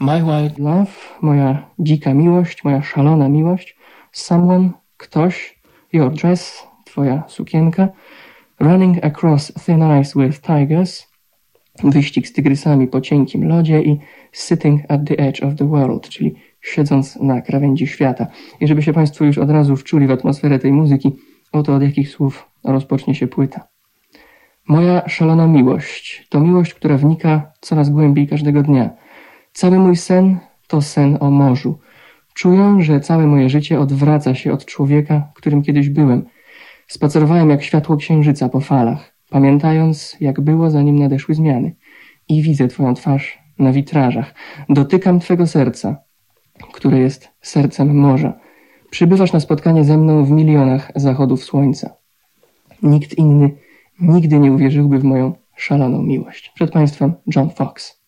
My wild love, moja dzika miłość, moja szalona miłość. Someone, ktoś. Your dress, twoja sukienka. Running across thin ice with tigers. Wyścig z tygrysami po cienkim lodzie i sitting at the edge of the world, czyli siedząc na krawędzi świata. I żeby się Państwo już od razu wczuli w atmosferę tej muzyki, oto od jakich słów rozpocznie się płyta. Moja szalona miłość to miłość, która wnika coraz głębiej każdego dnia. Cały mój sen to sen o morzu. Czuję, że całe moje życie odwraca się od człowieka, którym kiedyś byłem. Spacerowałem jak światło księżyca po falach, pamiętając, jak było, zanim nadeszły zmiany. I widzę Twoją twarz na witrażach. Dotykam Twego serca, które jest sercem morza. Przybywasz na spotkanie ze mną w milionach zachodów słońca. Nikt inny nigdy nie uwierzyłby w moją szaloną miłość. Przed Państwem John Fox.